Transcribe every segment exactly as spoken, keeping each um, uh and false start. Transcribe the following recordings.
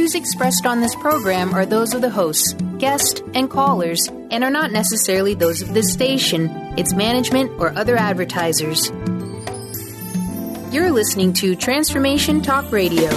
views expressed on this program are those of the hosts, guests, and callers, and are not necessarily those of this station, its management, or other advertisers. You're listening to Transformation Talk Radio.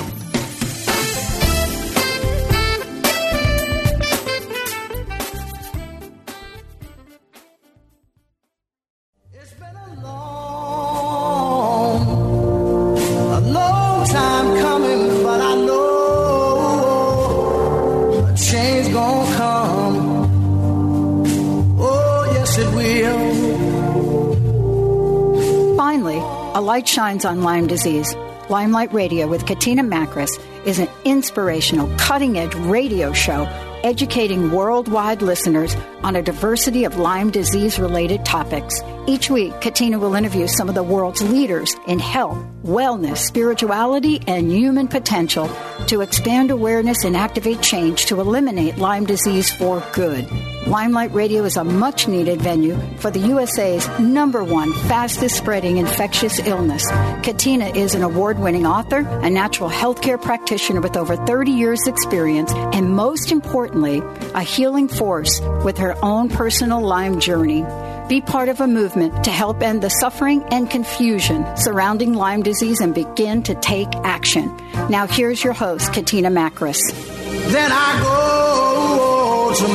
A light shines on Lyme disease. Limelight Radio with Katina Makris is an inspirational, cutting-edge radio show educating worldwide listeners on a diversity of Lyme disease-related topics. Each week, Katina will interview some of the world's leaders in health, wellness, spirituality, and human potential to expand awareness and activate change to eliminate Lyme disease for good. Limelight Radio is a much-needed venue for the U S A's number one fastest-spreading infectious illness. Katina is an award-winning author, a natural healthcare practitioner with over thirty years' experience, and most importantly, a healing force with her own personal Lyme journey. Be part of a movement to help end the suffering and confusion surrounding Lyme disease and begin to take action. Now here's your host, Katina Makris. Then I go to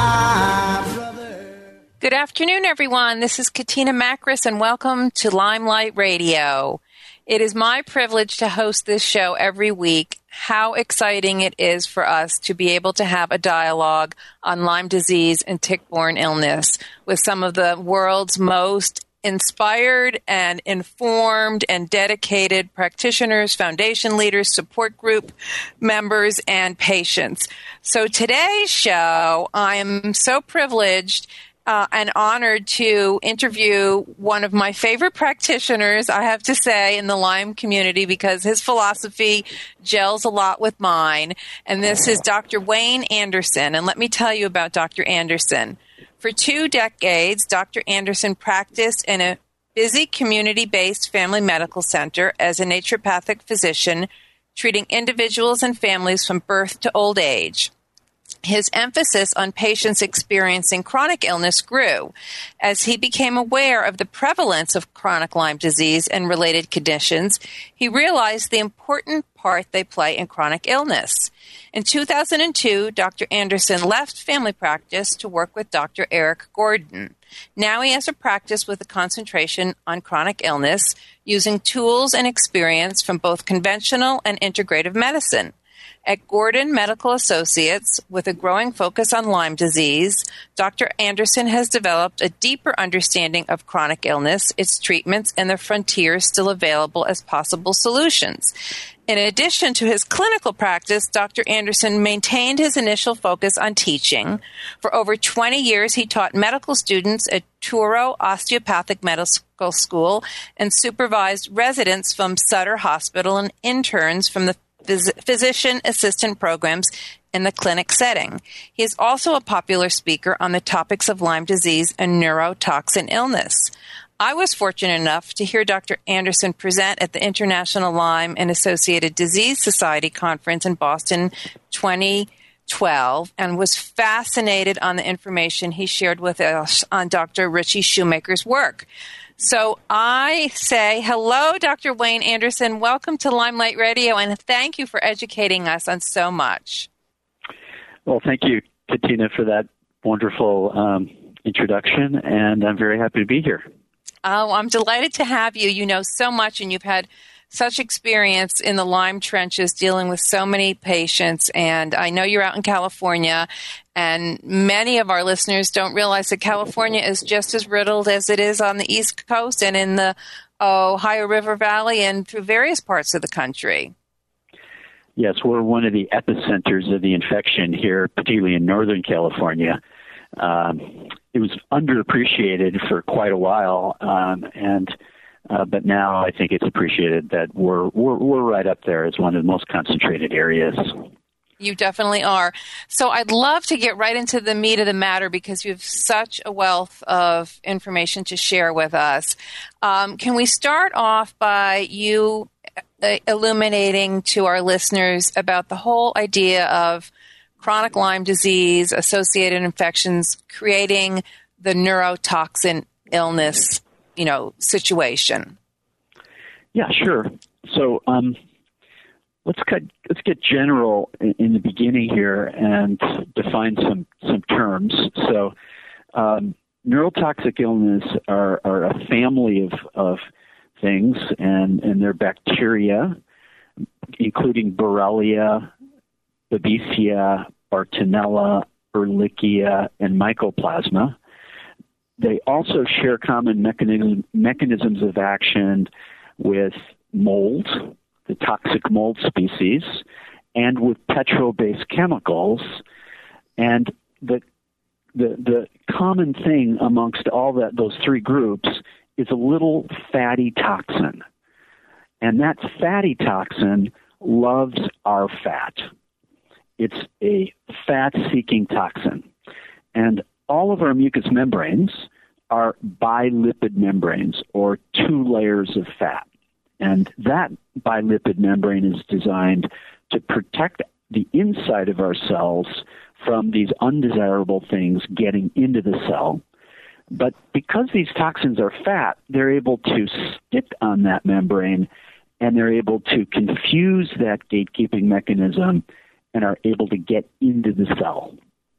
my brother. Good afternoon, everyone. This is Katina Makris, and welcome to Limelight Radio. It is my privilege to host this show every week. How exciting it is for us to be able to have a dialogue on Lyme disease and tick-borne illness with some of the world's most inspired and informed and dedicated practitioners, foundation leaders, support group members, and patients. So today's show, I am so privileged Uh, and honored to interview one of my favorite practitioners, I have to say, in the Lyme community because his philosophy gels a lot with mine. And this is Doctor Wayne Anderson. And let me tell you about Doctor Anderson. For two decades, Doctor Anderson practiced in a busy community-based family medical center as a naturopathic physician, treating individuals and families from birth to old age. His emphasis on patients experiencing chronic illness grew as he became aware of the prevalence of chronic Lyme disease and related conditions. He realized the important part they play in chronic illness. In two thousand two, Doctor Anderson left family practice to work with Doctor Eric Gordon. Now he has a practice with a concentration on chronic illness, using tools and experience from both conventional and integrative medicine. At Gordon Medical Associates, with a growing focus on Lyme disease, Doctor Anderson has developed a deeper understanding of chronic illness, its treatments, and the frontiers still available as possible solutions. In addition to his clinical practice, Doctor Anderson maintained his initial focus on teaching. For over twenty years, he taught medical students at Touro Osteopathic Medical School and supervised residents from Sutter Hospital and interns from the physician assistant programs in the clinic setting. He is also a popular speaker on the topics of Lyme disease and neurotoxin illness. I was fortunate enough to hear Doctor Anderson present at the International Lyme and Associated Disease Society Conference in Boston twenty twelve and was fascinated on the information he shared with us on Doctor Richie Shoemaker's work. So I say hello, Doctor Wayne Anderson. Welcome to Limelight Radio, and thank you for educating us on so much. Well, thank you, Katina, for that wonderful um, introduction, and I'm very happy to be here. Oh, I'm delighted to have you. You know so much, and you've had such experience in the Lyme trenches dealing with so many patients, and I know you're out in California, and many of our listeners don't realize that California is just as riddled as it is on the East Coast and in the Ohio River Valley and through various parts of the country. Yes, we're one of the epicenters of the infection here, particularly in Northern California. Um, it was underappreciated for quite a while, um, and Uh, but now I think it's appreciated that we're, we're we're right up there as one of the most concentrated areas. You definitely are. So I'd love to get right into the meat of the matter because you have such a wealth of information to share with us. Um, can we start off by you uh, illuminating to our listeners about the whole idea of chronic Lyme disease, associated infections, creating the neurotoxin illness, you know, situation? Yeah, sure. So um, let's cut, let's get general in, in the beginning here and define some some terms. So um, neurotoxic illness are, are a family of, of things, and, and they're bacteria, including Borrelia, Babesia, Bartonella, Ehrlichia, and Mycoplasma. They also share common mechanism, mechanisms of action with mold, the toxic mold species, and with petrol-based chemicals. And the the the common thing amongst all that those three groups is a little fatty toxin. And that fatty toxin loves our fat. It's a fat-seeking toxin. And all of our mucous membranes are bilipid membranes, or two layers of fat. And that bilipid membrane is designed to protect the inside of our cells from these undesirable things getting into the cell. But because these toxins are fat, they're able to stick on that membrane, and they're able to confuse that gatekeeping mechanism and are able to get into the cell.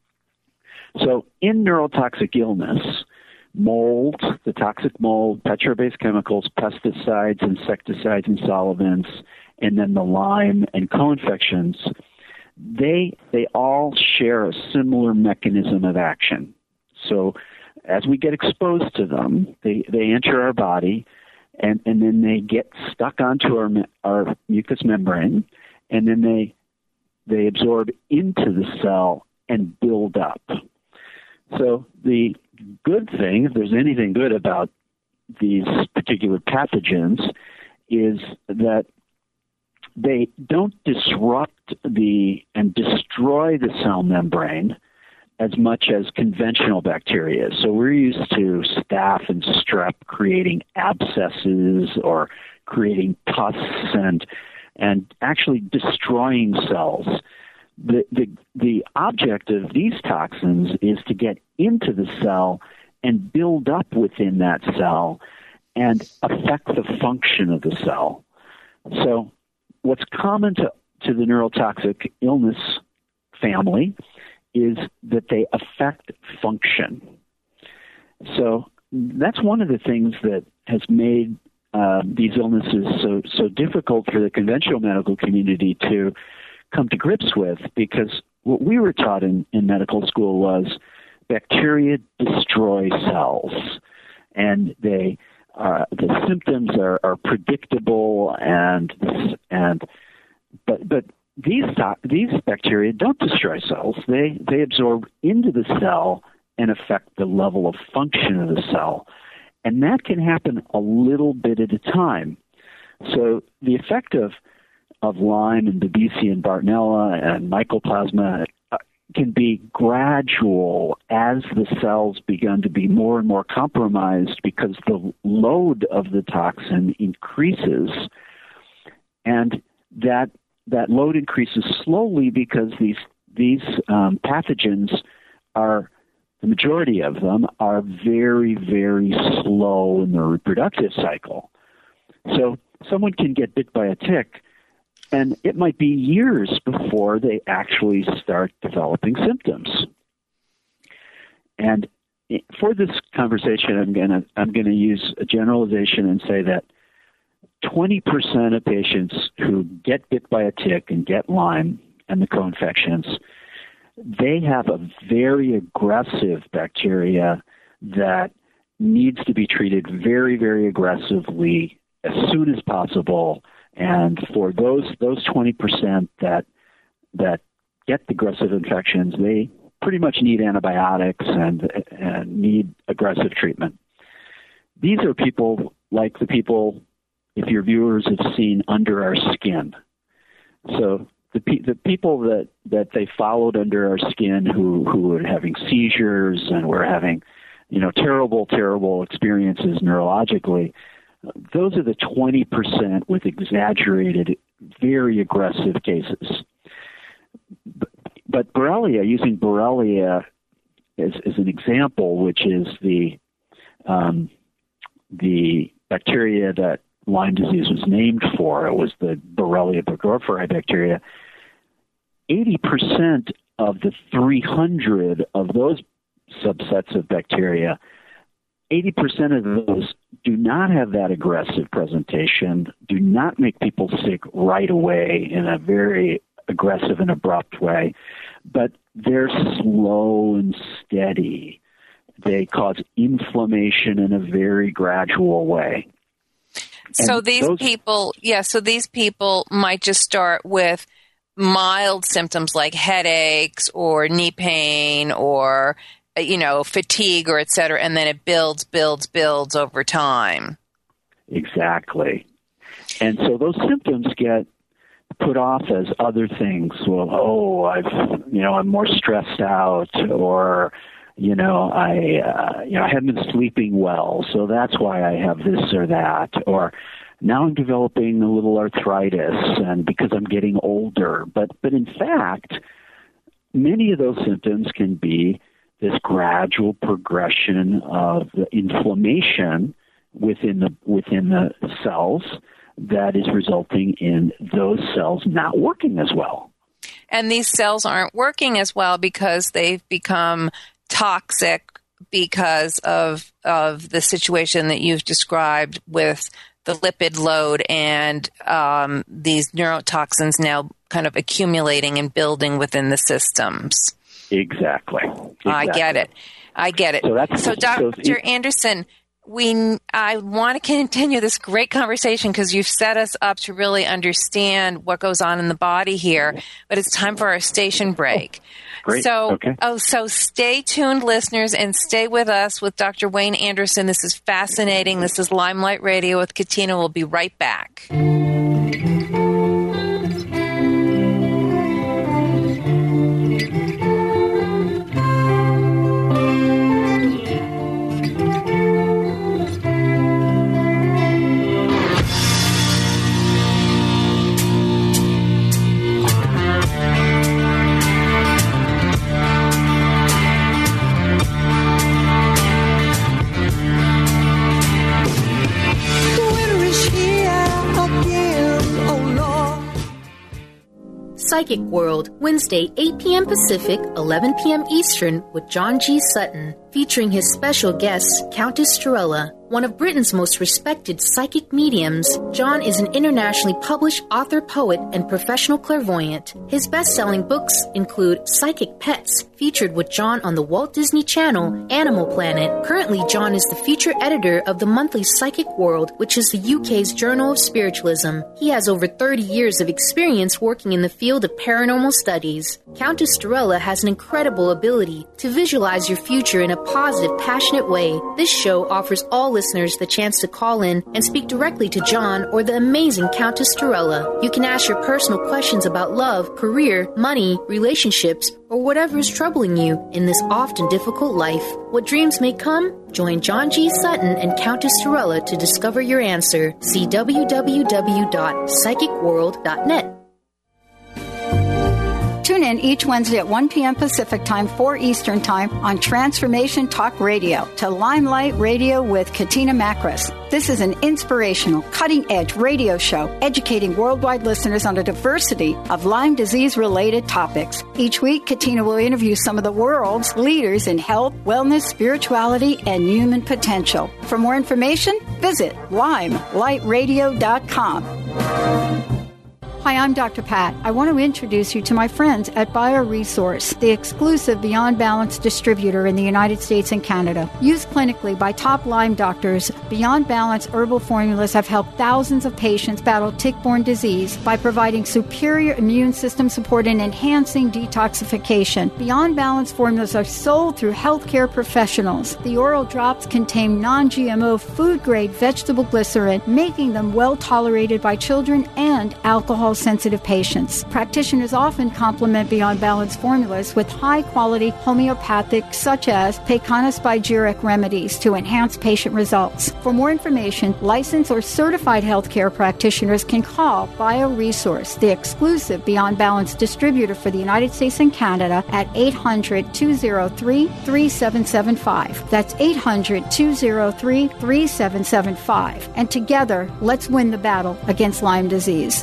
So in neurotoxic illness, mold, the toxic mold, petrol-based chemicals, pesticides, insecticides, and solvents, and then the Lyme and co-infections, they they all share a similar mechanism of action. So as we get exposed to them, they, they enter our body, and, and then they get stuck onto our our mucous membrane, and then they they absorb into the cell and build up. So the good thing, if there's anything good about these particular pathogens, is that they don't disrupt the and destroy the cell membrane as much as conventional bacteria. So we're used to staph and strep creating abscesses or creating pus and and actually destroying cells. The, the the object of these toxins is to get into the cell and build up within that cell and affect the function of the cell. So what's common to, to the neurotoxic illness family is that they affect function. So that's one of the things that has made uh, these illnesses so, so difficult for the conventional medical community to come to grips with, because what we were taught in, in medical school was bacteria destroy cells, and they uh, the symptoms are, are predictable, and and but but these these bacteria don't destroy cells. They they absorb into the cell and affect the level of function of the cell, and that can happen a little bit at a time. So the effect of of Lyme and Babesia and Bartonella and Mycoplasma uh, can be gradual as the cells begin to be more and more compromised because the load of the toxin increases, and that that load increases slowly because these these um, pathogens are, the majority of them are very, very slow in their reproductive cycle. So someone can get bit by a tick, and it might be years before they actually start developing symptoms. And for this conversation, I'm gonna I'm gonna use a generalization and say that twenty percent of patients who get bit by a tick and get Lyme and the co-infections, they have a very aggressive bacteria that needs to be treated very, very aggressively as soon as possible. And for those those twenty percent that that get the aggressive infections, they pretty much need antibiotics and, and need aggressive treatment. These are people like the people, if your viewers have seen Under Our Skin. So the pe- the people that, that they followed under our skin who, who were having seizures and were having, you know, terrible, terrible experiences neurologically, Those are the twenty percent with exaggerated, very aggressive cases. But, but Borrelia, using Borrelia as, as an example, which is the um, the bacteria that Lyme disease was named for, it was the Borrelia burgdorferi bacteria, eighty percent of the three hundred of those subsets of bacteria, eighty percent of those do not have that aggressive presentation, do not make people sick right away in a very aggressive and abrupt way, but they're slow and steady. They cause inflammation in a very gradual way. So And these those, people, yeah, so these people might just start with mild symptoms like headaches or knee pain or, you know, fatigue or et cetera, and then it builds, builds, builds over time. Exactly. And so those symptoms get put off as other things. Well, oh, I've, you know, I'm more stressed out, or, you know, I, uh, you know, I haven't been sleeping well, so that's why I have this or that, or now I'm developing a little arthritis, and because I'm getting older. But, but in fact, many of those symptoms can be this gradual progression of the inflammation within the within the cells that is resulting in those cells not working as well. And these cells aren't working as well because they've become toxic because of of the situation that you've described with the lipid load and um, these neurotoxins now kind of accumulating and building within the systems. Exactly. exactly. I get it. I get it. So, that's, so Doctor so Anderson, we I want to continue this great conversation because you've set us up to really understand what goes on in the body here, but it's time for our station break. Great. So, okay. oh, so stay tuned, listeners, and stay with us with Doctor Wayne Anderson. This is fascinating. This is Limelight Radio with Katina. We'll be right back. Psychic World, Wednesday, eight p.m. Pacific, eleven p.m. Eastern, with John G. Sutton, featuring his special guest, Countess Strella. One of Britain's most respected psychic mediums, John is an internationally published author, poet, and professional clairvoyant. His best-selling books include Psychic Pets, featured with John on the Walt Disney Channel, Animal Planet. Currently, John is the feature editor of the monthly Psychic World, which is the U K's Journal of Spiritualism. He has over thirty years of experience working in the field of paranormal studies. Countess Strella has an incredible ability to visualize your future in a positive, passionate way. This show offers all listeners the chance to call in and speak directly to John or the amazing Countess Strella. You can ask your personal questions about love, career, money, relationships, or whatever is troubling you in this often difficult life. What dreams may come? Join John G. Sutton and Countess Strella to discover your answer. See w w w dot psychic world dot net. Tune in each Wednesday at one p.m. Pacific Time, four Eastern Time on Transformation Talk Radio to Limelight Radio with Katina Makris. This is an inspirational, cutting-edge radio show educating worldwide listeners on a diversity of Lyme disease-related topics. Each week, Katina will interview some of the world's leaders in health, wellness, spirituality, and human potential. For more information, visit limelight radio dot com. Hi, I'm Doctor Pat. I want to introduce you to my friends at BioResource, the exclusive Beyond Balance distributor in the United States and Canada. Used clinically by top Lyme doctors, Beyond Balance herbal formulas have helped thousands of patients battle tick-borne disease by providing superior immune system support and enhancing detoxification. Beyond Balance formulas are sold through healthcare professionals. The oral drops contain non-G M O food-grade vegetable glycerin, making them well tolerated by children and alcohol sensitive patients. Practitioners often complement Beyond Balance formulas with high-quality homeopathic, such as Pecana Spagyric remedies to enhance patient results. For more information, licensed or certified healthcare practitioners can call BioResource, the exclusive Beyond Balance distributor for the United States and Canada, at eight hundred, two oh three, three seven seven five. That's eight hundred, two oh three, three seven seven five. And together, let's win the battle against Lyme disease.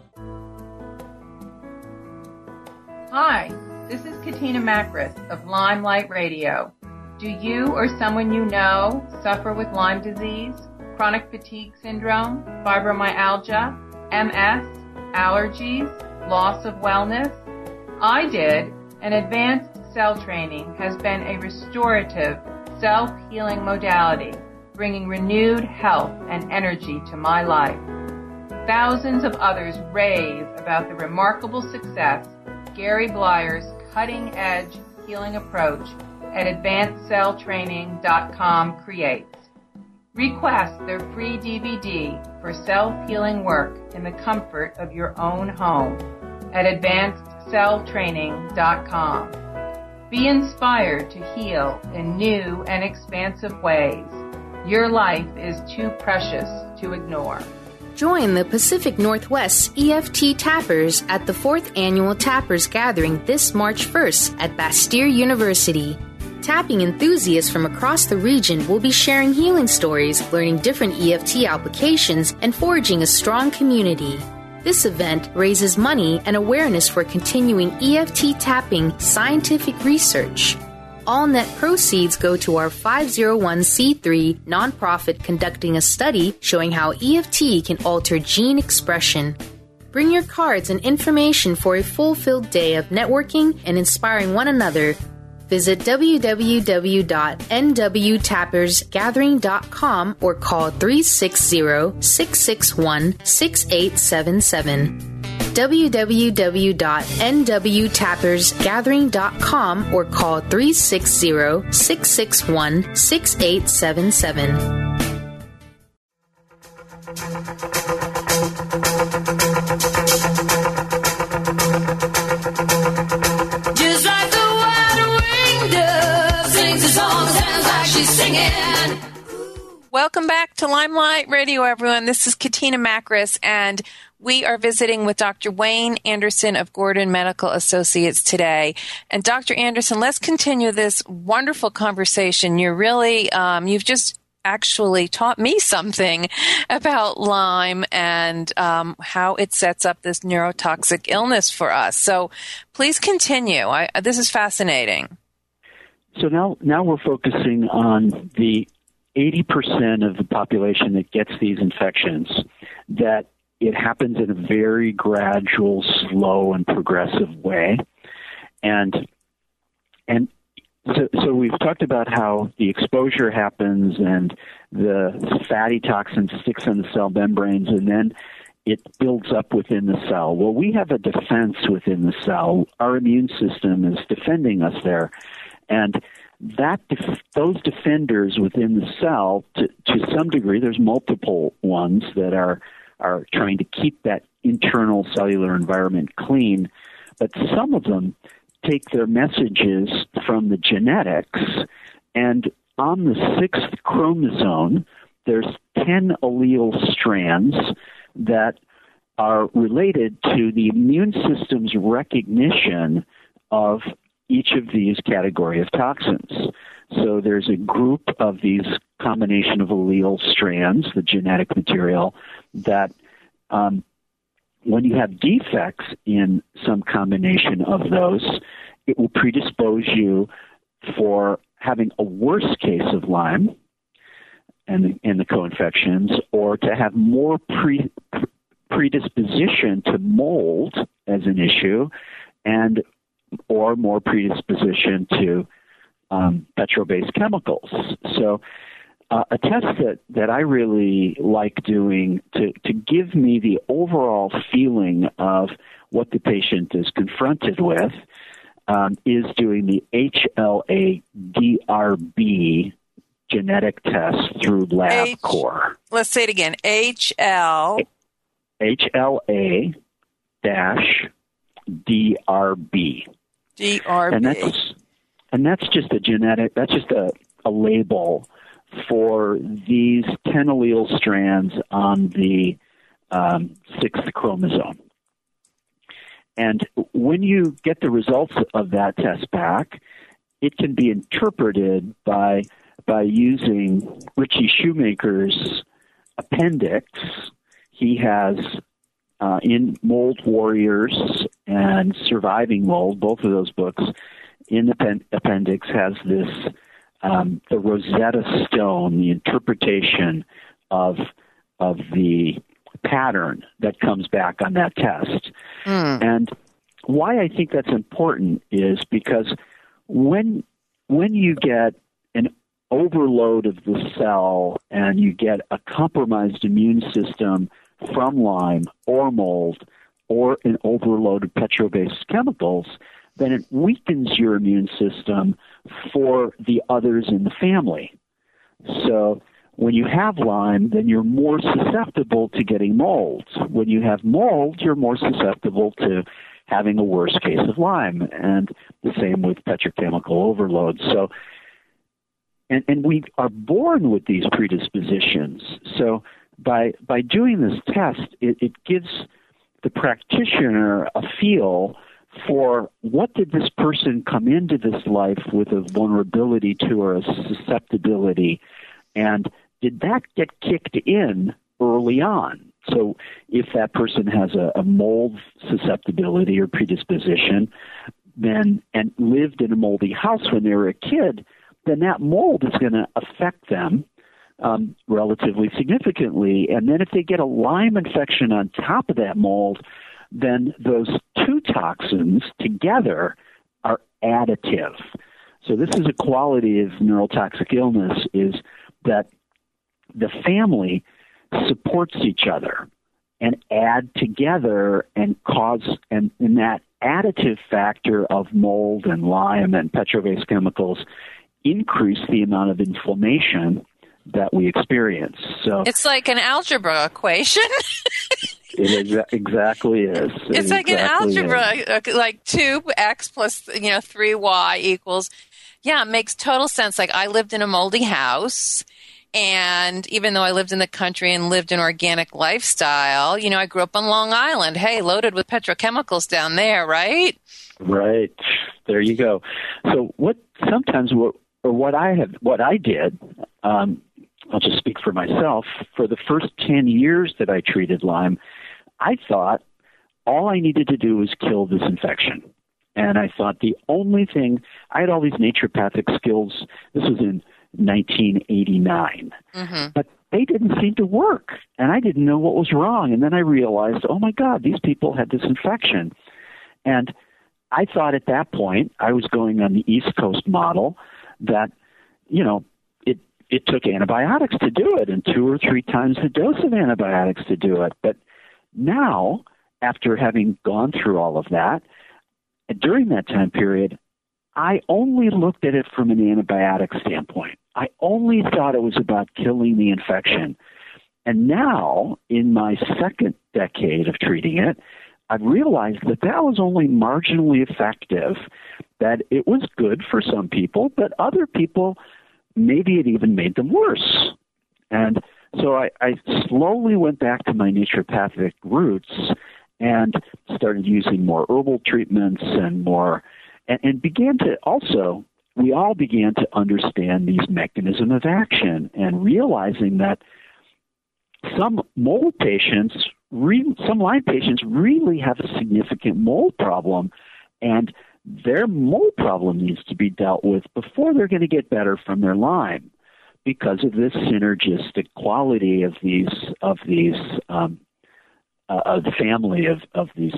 Hi, this is Katina Makris of Limelight Radio. Do you or someone you know suffer with Lyme disease, chronic fatigue syndrome, fibromyalgia, M S, allergies, loss of wellness? I did, and advanced cell training has been a restorative, self-healing modality, bringing renewed health and energy to my life. Thousands of others rave about the remarkable success Gary Blyer's cutting-edge healing approach at advanced cell training dot com creates. Request their free D V D for self-healing work in the comfort of your own home at advanced cell training dot com. Be inspired to heal in new and expansive ways. Your life is too precious to ignore. Join the Pacific Northwest E F T Tappers at the fourth Annual Tappers Gathering this March first at Bastyr University. Tapping enthusiasts from across the region will be sharing healing stories, learning different E F T applications, and forging a strong community. This event raises money and awareness for continuing E F T tapping scientific research. All net proceeds go to our five oh one c three nonprofit conducting a study showing how E F T can alter gene expression. Bring your cards and information for a fulfilled day of networking and inspiring one another. Visit w w w dot n w tappers gathering dot com or call three six zero, six six one, six eight seven seven. w w w dot n w tappers gathering dot com or call three six zero, six six one, six eight seven seven. Just like the wide-winged dove sings a song, sounds like she's singing. Welcome back to Limelight Radio, everyone. This is Katina Makris, and we are visiting with Doctor Wayne Anderson of Gordon Medical Associates today. And Doctor Anderson, let's continue this wonderful conversation. You're really, um, you've just actually taught me something about Lyme and um, how it sets up this neurotoxic illness for us. So please continue. I, this is fascinating. So now, now we're focusing on the eighty percent of the population that gets these infections, that it happens in a very gradual, slow, and progressive way. And and so, so we've talked about how the exposure happens and the fatty toxin sticks on the cell membranes, and then it builds up within the cell. Well, we have a defense within the cell. Our immune system is defending us there. And that def- those defenders within the cell, to, to some degree, there's multiple ones that are are trying to keep that internal cellular environment clean, but some of them take their messages from the genetics, and on the sixth chromosome, there's ten allele strands that are related to the immune system's recognition of each of these category of toxins. So there's a group of these combination of allele strands, the genetic material, that um, when you have defects in some combination of those, it will predispose you for having a worse case of Lyme and the, and the co-infections, or to have more pre, predisposition to mold as an issue, and or more predisposition to um, petro-based chemicals. So uh, a test that, that I really like doing to, to give me the overall feeling of what the patient is confronted with um, is doing the H L A D R B genetic test through LabCorp. Let's say it again. H L H L A dash D R B. D R B. And that's, and that's just a genetic, that's just a, a label for these ten allele strands on the um, sixth chromosome. And when you get the results of that test back, it can be interpreted by by using Richie Shoemaker's appendix. He has uh, in Mold Warriors and Surviving Mold, both of those books, in the pen- appendix has this, um, the Rosetta Stone, the interpretation of of the pattern that comes back on that test. Mm. And why I think that's important is because when when you get an overload of the cell and you get a compromised immune system from Lyme or mold or an overload of petro-based chemicals, then it weakens your immune system for the others in the family. So when you have Lyme, then you're more susceptible to getting mold. When you have mold, you're more susceptible to having a worse case of Lyme, and the same with petrochemical overload. So, and, and we are born with these predispositions. So by by doing this test, it, it gives the practitioner a feel for what did this person come into this life with a vulnerability to or a susceptibility, and did that get kicked in early on? So if that person has a, a mold susceptibility or predisposition, then and lived in a moldy house when they were a kid, then that mold is going to affect them um, relatively significantly. And then if they get a Lyme infection on top of that mold, then those two toxins together are additive. So this is a quality of neurotoxic illness, is that the family supports each other and add together and cause, and, and that additive factor of mold and Lyme and petro-based chemicals increase the amount of inflammation that we experience. So it's like an algebra equation. It exa- exactly is. It it's like exactly an algebra, is. Like two x plus, you know, three y equals. Yeah, it makes total sense. Like I lived in a moldy house, and even though I lived in the country and lived an organic lifestyle, you know, I grew up on Long Island. Hey, loaded with petrochemicals down there, right? Right. There you go. So what sometimes what or what I have what I did, um, I'll just speak for myself. For the first ten years that I treated Lyme, I thought all I needed to do was kill this infection. And I thought the only thing, I had all these naturopathic skills. This was in nineteen eighty-nine. Mm-hmm. But they didn't seem to work, and I didn't know what was wrong. And then I realized, oh, my God, these people had this infection. And I thought at that point I was going on the East Coast model that, you know, it, it took antibiotics to do it and two or three times the dose of antibiotics to do it. But now, after having gone through all of that, during that time period, I only looked at it from an antibiotic standpoint. I only thought it was about killing the infection. And now, in my second decade of treating it, I've realized that that was only marginally effective, that it was good for some people, but other people, maybe it even made them worse. And so I, I slowly went back to my naturopathic roots and started using more herbal treatments and more, and, and began to also, we all began to understand these mechanisms of action and realizing that some mold patients, re, some Lyme patients really have a significant mold problem, and their mold problem needs to be dealt with before they're going to get better from their Lyme, because of this synergistic quality of these of these um, uh, of the family of of these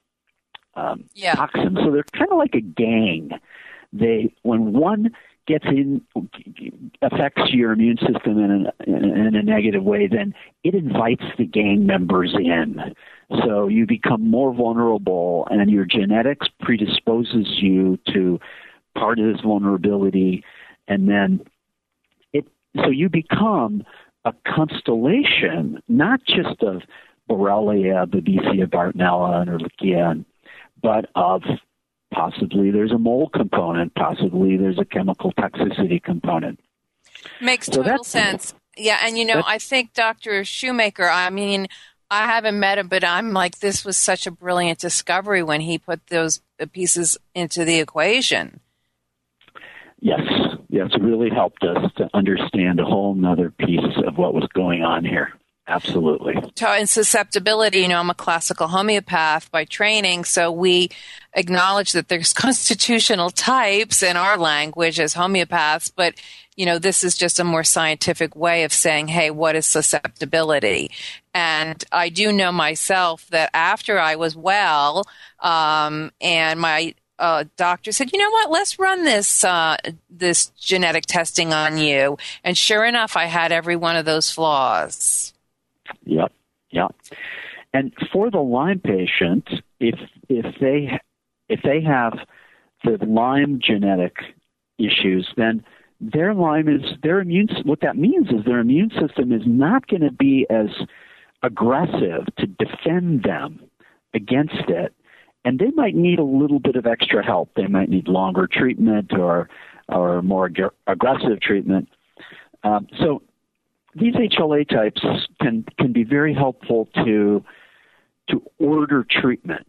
um, yeah. toxins. So they're kind of like a gang. They when one gets in, affects your immune system in a, in a negative way, then it invites the gang members in. So you become more vulnerable, and your genetics predisposes you to part of this vulnerability, and then it. So you become a constellation, not just of Borrelia, Babesia, Bartonella, and Ehrlichia, but of possibly there's a mold component, possibly there's a chemical toxicity component. Makes So total sense. Yeah, and you know, I think Doctor Shoemaker, I mean, I haven't met him, but I'm like, this was such a brilliant discovery when he put those pieces into the equation. Yes, yes, it really helped us to understand a whole nother piece of what was going on here. Absolutely. And susceptibility, you know, I'm a classical homeopath by training, so we acknowledge that there's constitutional types in our language as homeopaths, but, you know, this is just a more scientific way of saying, hey, what is susceptibility? And I do know myself that after I was well, um, and my uh, doctor said, you know what, let's run this uh, this genetic testing on you. And sure enough, I had every one of those flaws. Yep, yep. And for the Lyme patient, if if they if they have the Lyme genetic issues, then their Lyme is their immune. What that means is their immune system is not going to be as aggressive to defend them against it, and they might need a little bit of extra help. They might need longer treatment or or more ag- aggressive treatment. Um, so. These H L A types can, can be very helpful to to order treatment.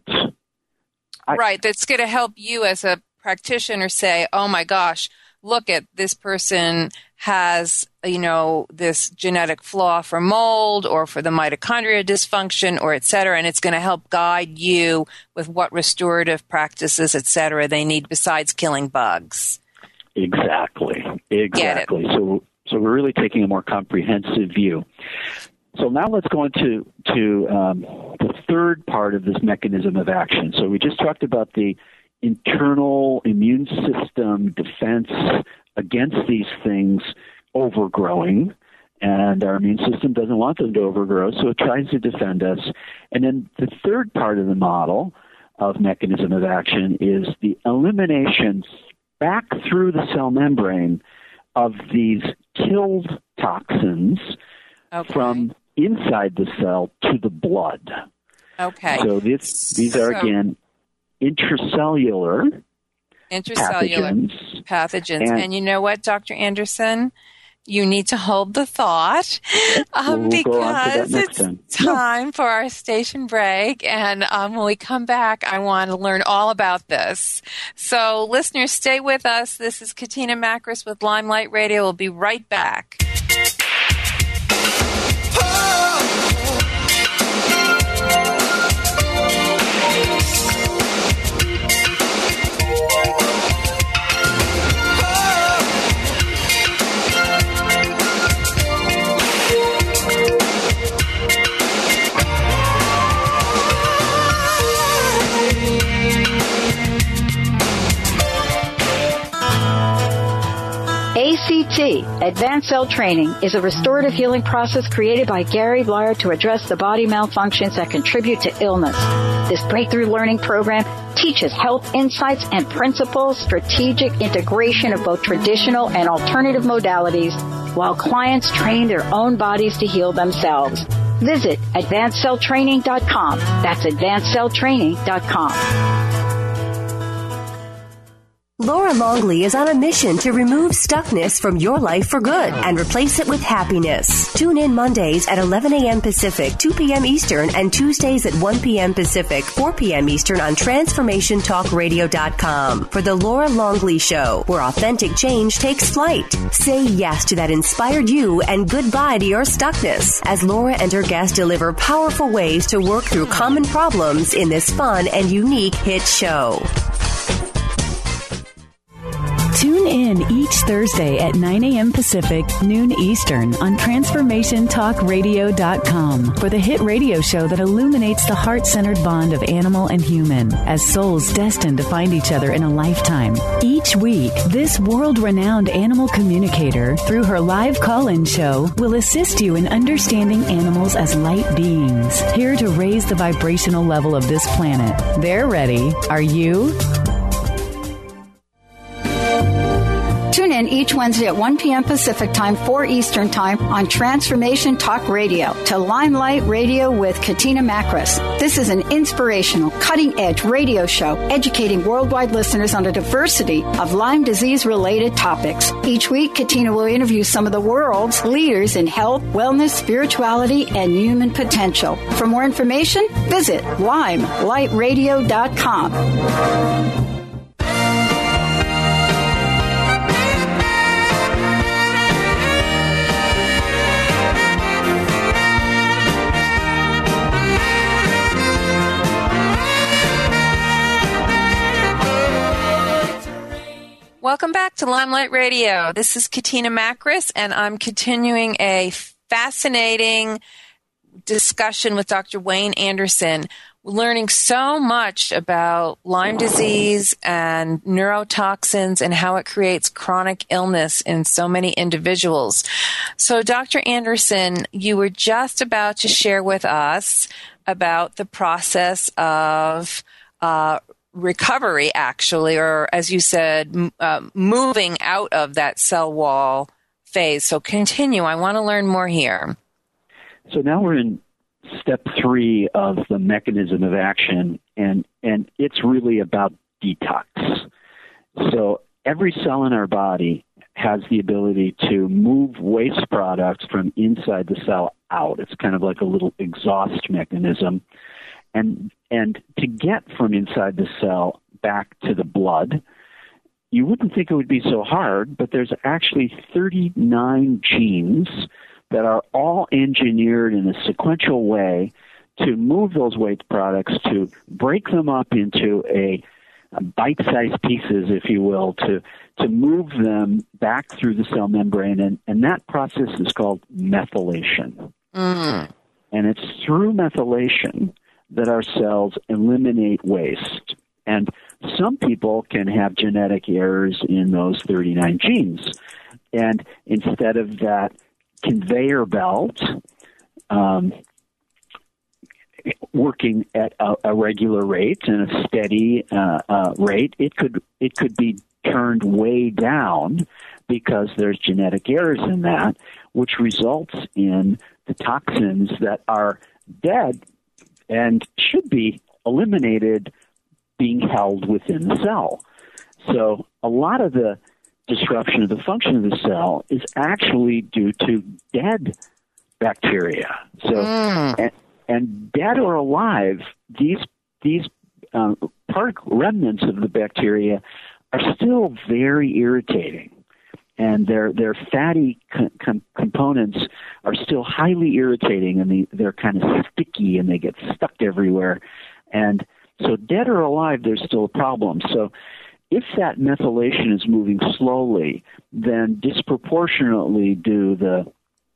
I, right, that's going to help you as a practitioner say, oh my gosh, look at this person has, you know, this genetic flaw for mold or for the mitochondria dysfunction or et cetera, and it's going to help guide you with what restorative practices, et cetera, they need besides killing bugs. Exactly, exactly. So. So we're really taking a more comprehensive view. So now let's go into to um, the third part of this mechanism of action. So we just talked about the internal immune system defense against these things overgrowing, and our immune system doesn't want them to overgrow, so it tries to defend us. And then the third part of the model of mechanism of action is the elimination back through the cell membrane of these killed toxins okay. from inside the cell to the blood. Okay. So this, these are, so, again, intracellular, intracellular pathogens. pathogens. And, and you know what, Doctor Anderson? You need to hold the thought um, we'll because it's time, time for our station break. And um, when we come back, I want to learn all about this. So listeners, stay with us. This is Katina Makris with Limelight Radio. We'll be right back. A C T, Advanced Cell Training, is a restorative healing process created by Gary Blyer to address the body malfunctions that contribute to illness. This breakthrough learning program teaches health insights and principles, strategic integration of both traditional and alternative modalities, while clients train their own bodies to heal themselves. Visit advanced cell training dot com. That's advanced cell training dot com. Laura Longley is on a mission to remove stuckness from your life for good and replace it with happiness. Tune in Mondays at eleven a.m. Pacific, two p.m. Eastern, and Tuesdays at one p.m. Pacific, four p.m. Eastern on transformation talk radio dot com for The Laura Longley Show, where authentic change takes flight. Say yes to that inspired you and goodbye to your stuckness as Laura and her guests deliver powerful ways to work through common problems in this fun and unique hit show. Tune in each Thursday at nine a.m. Pacific, noon Eastern on transformation talk radio dot com for the hit radio show that illuminates the heart-centered bond of animal and human as souls destined to find each other in a lifetime. Each week, this world-renowned animal communicator, through her live call-in show, will assist you in understanding animals as light beings, here to raise the vibrational level of this planet. They're ready. Are you? Tune in each Wednesday at one p.m. Pacific Time, four Eastern Time on Transformation Talk Radio to Limelight Radio with Katina Makris. This is an inspirational, cutting-edge radio show educating worldwide listeners on a diversity of Lyme disease-related topics. Each week, Katina will interview some of the world's leaders in health, wellness, spirituality, and human potential. For more information, visit limelight radio dot com. Welcome back to Limelight Radio. This is Katina Makris, and I'm continuing a fascinating discussion with Doctor Wayne Anderson, learning so much about Lyme disease and neurotoxins and how it creates chronic illness in so many individuals. So, Doctor Anderson, you were just about to share with us about the process of uh, recovery, actually, or as you said, m- uh, moving out of that cell wall phase. So continue. I want to learn more here. So now we're in step three of the mechanism of action, and, and it's really about detox. So every cell in our body has the ability to move waste products from inside the cell out. It's kind of like a little exhaust mechanism. And and to get from inside the cell back to the blood, you wouldn't think it would be so hard, but there's actually thirty-nine genes that are all engineered in a sequential way to move those waste products, to break them up into a, a bite-sized pieces, if you will, to to move them back through the cell membrane. And, and that process is called methylation. Mm. And it's through methylation that our cells eliminate waste. And some people can have genetic errors in those thirty-nine genes. And instead of that conveyor belt um, working at a, a regular rate and a steady uh, uh, rate, it could it could be turned way down because there's genetic errors in that, which results in the toxins that are dead and should be eliminated being held within the cell. So a lot of the disruption of the function of the cell is actually due to dead bacteria. So, mm. and, and dead or alive, these these um, particle remnants of the bacteria are still very irritating. And their their fatty com- com- components are still highly irritating, and they, they're kind of sticky, and they get stuck everywhere. And so dead or alive, there's still a problem. So if that methylation is moving slowly, then disproportionately do the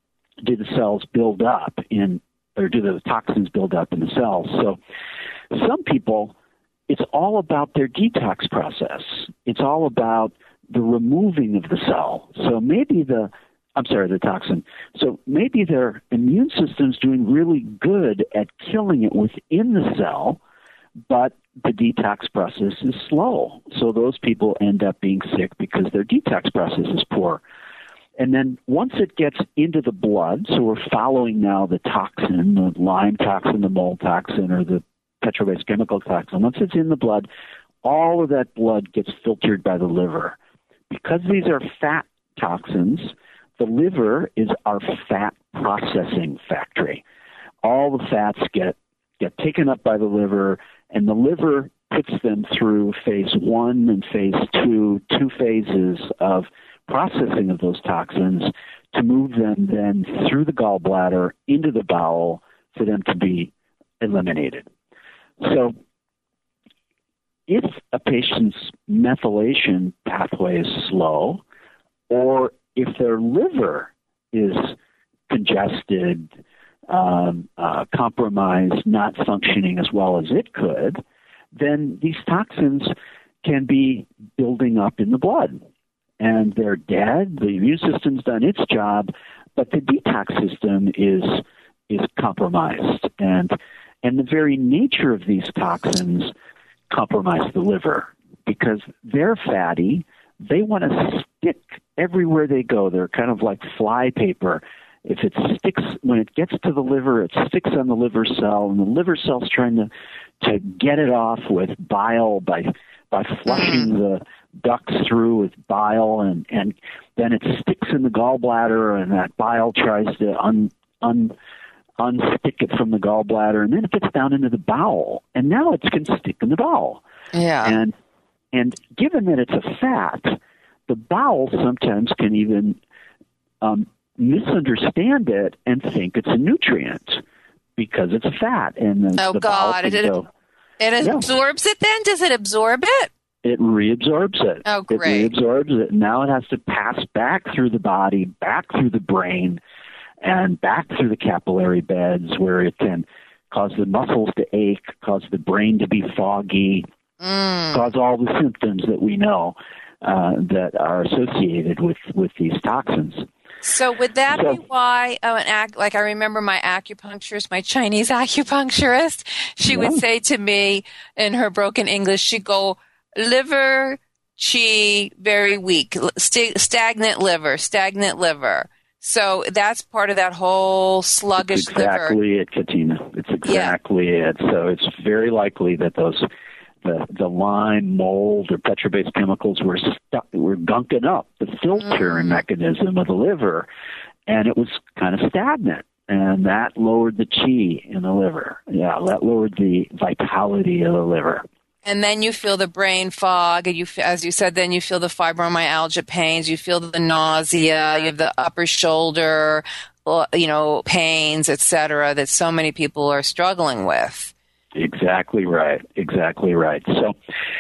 do the cells build up in, or do the toxins build up in the cells. So some people, it's all about their detox process. It's all about the removing of the cell. So maybe the, I'm sorry, the toxin. So maybe their immune system's doing really good at killing it within the cell, but the detox process is slow. So those people end up being sick because their detox process is poor. And then once it gets into the blood, so we're following now the toxin, the Lyme toxin, the mold toxin, or the petrobased chemical toxin. Once it's in the blood, all of that blood gets filtered by the liver. Because these are fat toxins, the liver is our fat processing factory. All the fats get, get taken up by the liver, and the liver puts them through phase one and phase two, two phases of processing of those toxins to move them then through the gallbladder into the bowel for them to be eliminated. So if a patient's methylation pathway is slow, or if their liver is congested, um, uh, compromised, not functioning as well as it could, then these toxins can be building up in the blood. And they're dead, the immune system's done its job, but the detox system is is compromised. And and the very nature of these toxins compromise the liver because they're fatty. They want to stick everywhere they go. They're kind of like fly paper. If it sticks, when it gets to the liver, it sticks on the liver cell, and the liver cell's trying to, to get it off with bile by by flushing the ducts through with bile, and, and then it sticks in the gallbladder, and that bile tries to un, un, unstick it from the gallbladder, and then it gets down into the bowel, and now it can stick in the bowel. Yeah. And and given that it's a fat, the bowel sometimes can even um, misunderstand it and think it's a nutrient because it's a fat. And the, oh, the God. It, go, it yeah. absorbs it then? Does it absorb it? It reabsorbs it. Oh, great. It reabsorbs it. Now it has to pass back through the body, back through the brain, and back through the capillary beds where it can cause the muscles to ache, cause the brain to be foggy, mm. cause all the symptoms that we know uh, that are associated with, with these toxins. So would that so, be why, uh, an ac- like I remember my acupuncturist, my Chinese acupuncturist, she yeah. would say to me in her broken English, she'd go, liver, qi, very weak, st- stagnant liver, stagnant liver. So that's part of that whole sluggish it's exactly liver. it, Katina. It's exactly yeah. it. So it's very likely that those the the lime, mold, or petrol-based chemicals were stuck, were gunking up the filtering mm. mechanism of the liver, and it was kind of stagnant, and that lowered the qi in the liver. Yeah, that lowered the vitality of the liver. And then you feel the brain fog, and you, as you said, then you feel the fibromyalgia pains, you feel the nausea, you have the upper shoulder, you know, pains, et cetera, that so many people are struggling with. Exactly right. Exactly right. So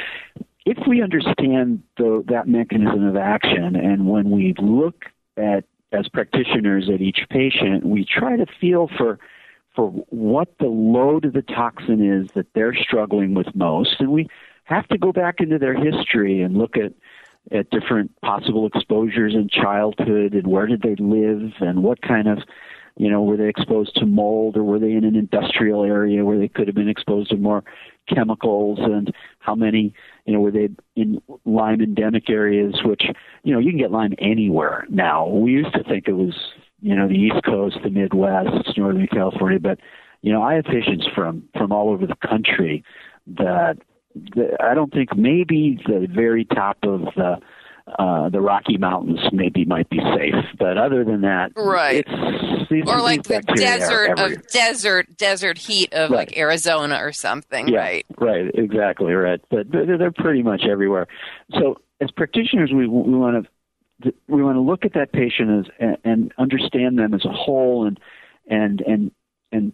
if we understand the, that mechanism of action, and when we look at, as practitioners at each patient, we try to feel for for what the load of the toxin is that they're struggling with most. And we have to go back into their history and look at, at different possible exposures in childhood, and where did they live, and what kind of, you know, were they exposed to mold, or were they in an industrial area where they could have been exposed to more chemicals, and how many, you know, were they in Lyme endemic areas, which, you know, you can get Lyme anywhere now. We used to think it was, you know, the East Coast, the Midwest, Northern California, but, you know, I have patients from, from all over the country that, that I don't think maybe the very top of the uh, the Rocky Mountains maybe might be safe, but other than that, right? It's, these, or like these the desert of desert desert heat of right. like Arizona or something, yeah, right? Right, exactly right. But they're, they're pretty much everywhere. So as practitioners, we we want to. We want to look at that patient as, and, and understand them as a whole, and and and and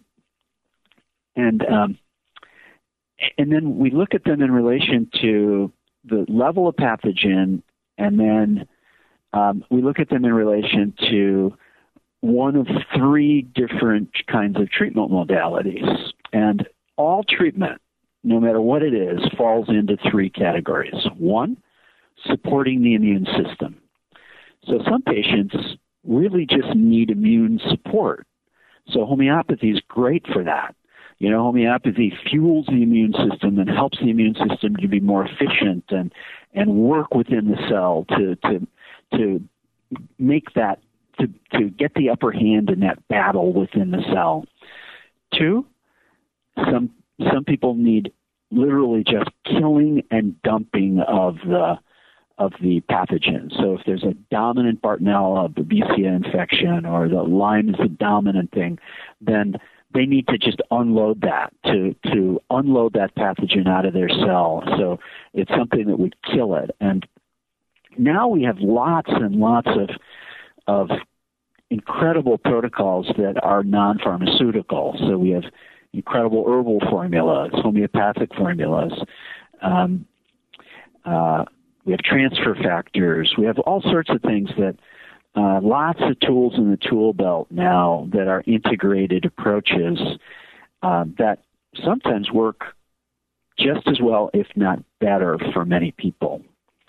and um, and then we look at them in relation to the level of pathogen, and then um, we look at them in relation to one of three different kinds of treatment modalities. And all treatment, no matter what it is, falls into three categories. One, supporting the immune system. So some patients really just need immune support. So homeopathy is great for that. You know, homeopathy fuels the immune system and helps the immune system to be more efficient and, and work within the cell to to to make that to, to get the upper hand in that battle within the cell. Two, some some people need literally just killing and dumping of the of the pathogen. So if there's a dominant Bartonella, Babesia infection, or the Lyme is the dominant thing, then they need to just unload that, to, to unload that pathogen out of their cell. So it's something that would kill it. And now we have lots and lots of, of incredible protocols that are non-pharmaceutical. So we have incredible herbal formulas, homeopathic formulas, um, uh, we have transfer factors. We have all sorts of things that, uh, lots of tools in the tool belt now that are integrated approaches uh, that sometimes work just as well, if not better, for many people.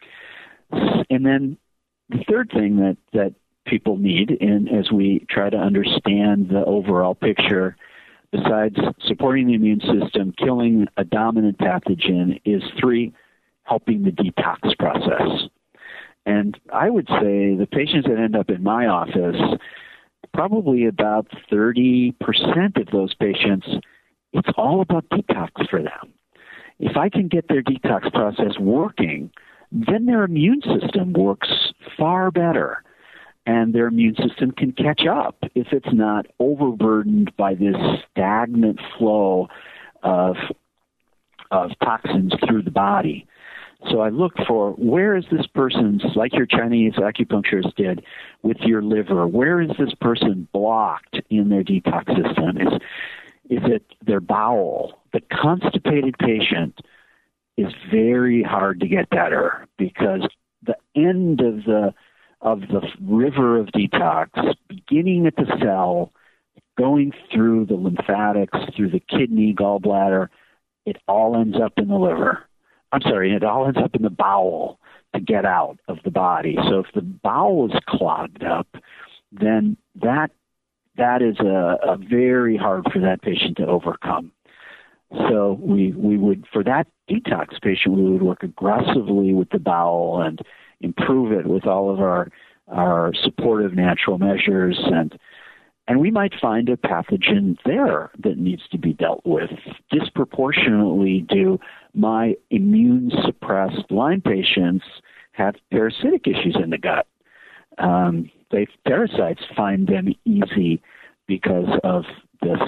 And then the third thing that, that people need, in, as we try to understand the overall picture, besides supporting the immune system, killing a dominant pathogen, is three, helping the detox process. And I would say the patients that end up in my office, probably about thirty percent of those patients, it's all about detox for them. If I can get their detox process working, then their immune system works far better, and their immune system can catch up if it's not overburdened by this stagnant flow of of toxins through the body. So I look for, where is this person's, like your Chinese acupuncturist did with your liver, where is this person blocked in their detox system? Is, is it their bowel? The constipated patient is very hard to get better because the end of the of the river of detox, beginning at the cell, going through the lymphatics, through the kidney, gallbladder, it all ends up in the liver. I'm sorry, it all ends up in the bowel to get out of the body. So if the bowel is clogged up, then that that is a, a very hard for that patient to overcome. So we we would, for that detox patient, we would work aggressively with the bowel and improve it with all of our our supportive natural measures, and and we might find a pathogen there that needs to be dealt with. Disproportionately do my immune suppressed Lyme patients have parasitic issues in the gut. Um, they parasites find them easy because of this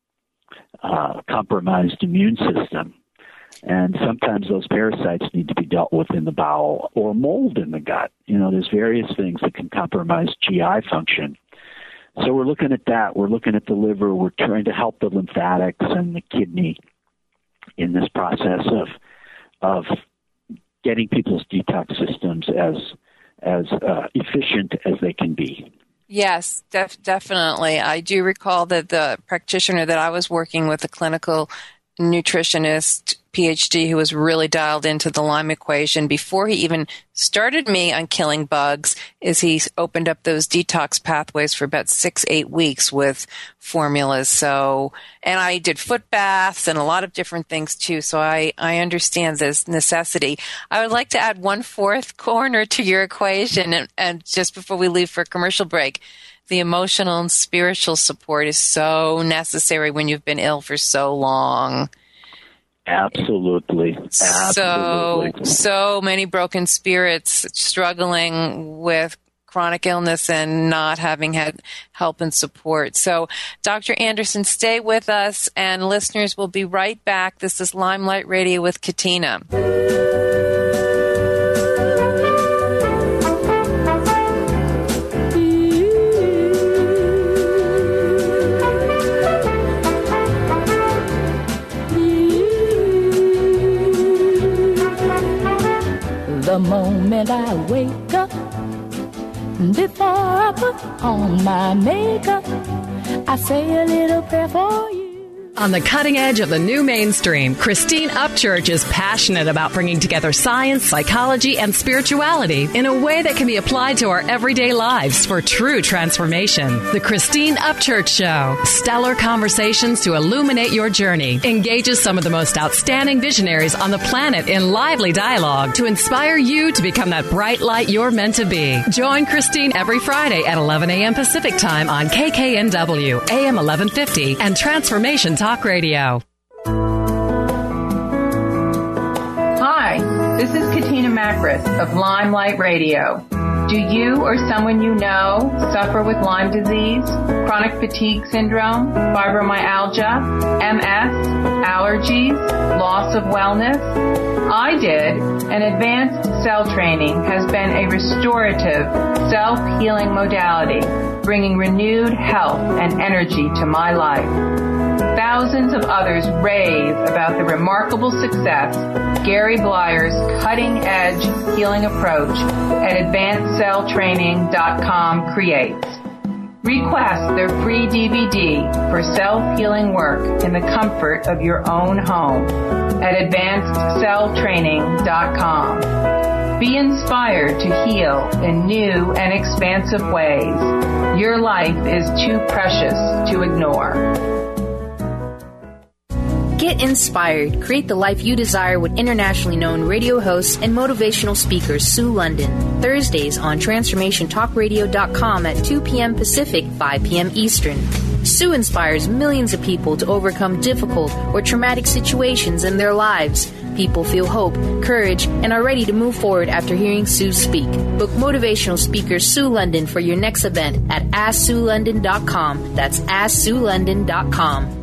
uh, compromised immune system. And sometimes those parasites need to be dealt with in the bowel, or mold in the gut. You know, there's various things that can compromise G I function. So we're looking at that. We're looking at the liver. We're trying to help the lymphatics and the kidney in this process of of getting people's detox systems as as uh, efficient as they can be. Yes, def- definitely. I do recall that the practitioner that I was working with, a clinical nutritionist, P H D, who was really dialed into the Lyme equation before he even started me on killing bugs, is he opened up those detox pathways for about six, eight weeks with formulas. So, and I did foot baths and a lot of different things too. So I, I understand this necessity. I would like to add one fourth corner to your equation. And, and just before we leave for a commercial break, the emotional and spiritual support is so necessary when you've been ill for so long. Absolutely. Absolutely. So, so many broken spirits struggling with chronic illness and not having had help and support. So, Doctor Anderson, stay with us, and listeners will be right back. This is Limelight Radio with Katina. The moment I wake up, before I put on my makeup, I say a little prayer for you. On the cutting edge of the new mainstream, Christine Upchurch is passionate about bringing together science, psychology, and spirituality in a way that can be applied to our everyday lives for true transformation. The Christine Upchurch Show, stellar conversations to illuminate your journey, engages some of the most outstanding visionaries on the planet in lively dialogue to inspire you to become that bright light you're meant to be. Join Christine every Friday at eleven a.m. Pacific Time on K K N W, A M eleven fifty, and Transformation Talk Radio. Hi, this is Katina Macris of Limelight Radio. Do you or someone you know suffer with Lyme disease, chronic fatigue syndrome, fibromyalgia, M S, allergies, loss of wellness? I did, and advanced cell training has been a restorative, self-healing modality, bringing renewed health and energy to my life. Thousands of others rave about the remarkable success Gary Blyer's cutting-edge healing approach at advanced cell training dot com creates. Request their free D V D for self-healing work in the comfort of your own home at advanced cell training dot com. Be inspired to heal in new and expansive ways. Your life is too precious to ignore. Get inspired. Create the life you desire with internationally known radio hosts and motivational speaker Sue London. Thursdays on transformation talk radio dot com at two p.m. Pacific, five p.m. Eastern. Sue inspires millions of people to overcome difficult or traumatic situations in their lives. People feel hope, courage, and are ready to move forward after hearing Sue speak. Book motivational speaker Sue London for your next event at ask sue london dot com. That's ask sue london dot com.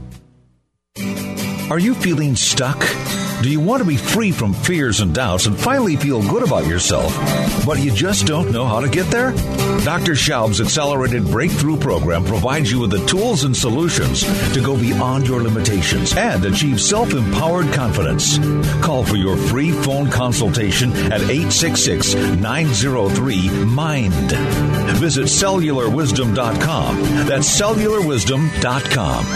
Are you feeling stuck? Do you want to be free from fears and doubts and finally feel good about yourself, but you just don't know how to get there? Doctor Schaub's Accelerated Breakthrough Program provides you with the tools and solutions to go beyond your limitations and achieve self-empowered confidence. Call for your free phone consultation at eight six six, nine zero three, MIND. Visit cellular wisdom dot com. That's cellular wisdom dot com.